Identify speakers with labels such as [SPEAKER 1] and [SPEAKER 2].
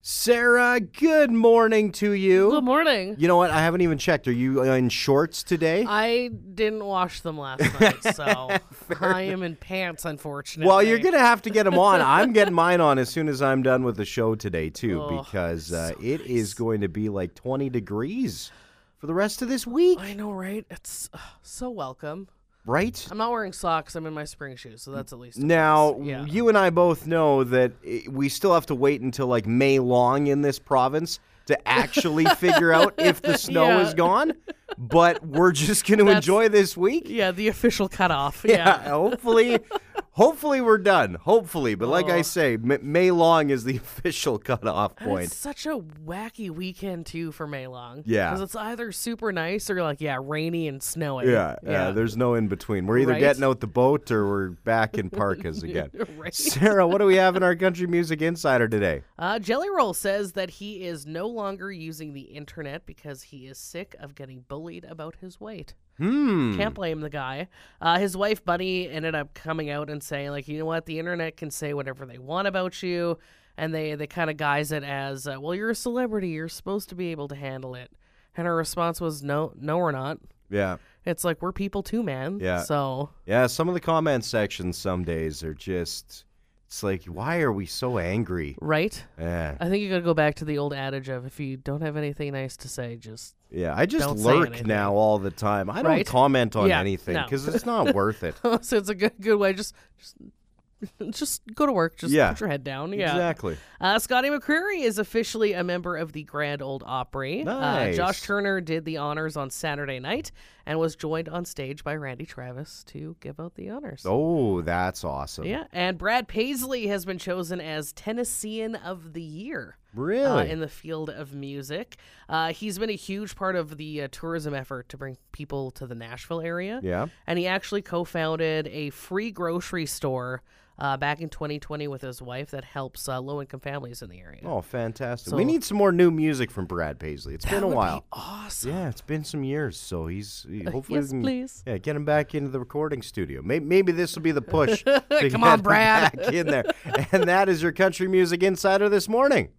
[SPEAKER 1] Sarah, good morning to you.
[SPEAKER 2] Good morning.
[SPEAKER 1] You know what? I haven't even checked. Are you in shorts today?
[SPEAKER 2] I didn't wash them last night, so I am in pants, unfortunately.
[SPEAKER 1] Well, you're going to have to get them on. I'm getting mine on as soon as I'm done with the show today, too, because it is going to be like 20 degrees for the rest of this week.
[SPEAKER 2] I know, right? It's so welcome.
[SPEAKER 1] Right?
[SPEAKER 2] I'm not wearing socks. I'm in my spring shoes, so that's at least
[SPEAKER 1] Now,
[SPEAKER 2] yeah.
[SPEAKER 1] You and I both know that we still have to wait until like May long in this province to actually figure out if the snow is gone. But we're just going to enjoy this week.
[SPEAKER 2] Yeah, the official cutoff.
[SPEAKER 1] Yeah, hopefully we're done. Hopefully. But like I say, May long is the official cutoff point.
[SPEAKER 2] It's such a wacky weekend, too, for May long.
[SPEAKER 1] Yeah.
[SPEAKER 2] Because it's either super nice or, rainy and snowy.
[SPEAKER 1] Yeah, there's no in between. We're either getting out the boat or we're back in parkas again.
[SPEAKER 2] Right.
[SPEAKER 1] Sarah, what do we have in our Country Music Insider today?
[SPEAKER 2] Jelly Roll says that he is no longer using the internet because he is sick of getting bullied about his weight. Can't blame the guy. His wife, Bunny, ended up coming out and saying, you know what, the internet can say whatever they want about you, and they kind of guise it as, well, you're a celebrity, you're supposed to be able to handle it. And her response was, no, we're not.
[SPEAKER 1] Yeah.
[SPEAKER 2] It's like, we're people too, man.
[SPEAKER 1] Yeah.
[SPEAKER 2] So.
[SPEAKER 1] Yeah, some of the comment sections some days are just, it's like, why are we so angry?
[SPEAKER 2] Right?
[SPEAKER 1] Yeah.
[SPEAKER 2] I think you got to go back to the old adage of, if you don't have anything nice to say, just.
[SPEAKER 1] Yeah, I just
[SPEAKER 2] don't say
[SPEAKER 1] lurk
[SPEAKER 2] anything.
[SPEAKER 1] now all the time. I don't comment on anything because it's not worth it.
[SPEAKER 2] So it's a good way. Just go to work. Just put your head down. Yeah,
[SPEAKER 1] exactly.
[SPEAKER 2] Scotty McCreery is officially a member of the Grand Ole Opry.
[SPEAKER 1] Nice.
[SPEAKER 2] Josh Turner did the honors on Saturday night and was joined on stage by Randy Travis to give out the honors.
[SPEAKER 1] Oh, that's awesome.
[SPEAKER 2] Yeah, and Brad Paisley has been chosen as Tennessean of the Year.
[SPEAKER 1] Really?
[SPEAKER 2] In the field of music. He's been a huge part of the tourism effort to bring people to the Nashville area.
[SPEAKER 1] Yeah.
[SPEAKER 2] And he actually co-founded a free grocery store back in 2020 with his wife that helps low-income families in the area.
[SPEAKER 1] Oh, fantastic.
[SPEAKER 2] So,
[SPEAKER 1] we need some more new music from Brad Paisley. It's been a while.
[SPEAKER 2] Be awesome.
[SPEAKER 1] Yeah, it's been some years, so hopefully
[SPEAKER 2] yes, please.
[SPEAKER 1] Yeah, get him back into the recording studio. Maybe this will be the push to
[SPEAKER 2] Come on,
[SPEAKER 1] get
[SPEAKER 2] Brad.
[SPEAKER 1] him back in there. And that is your Country Music Insider this morning.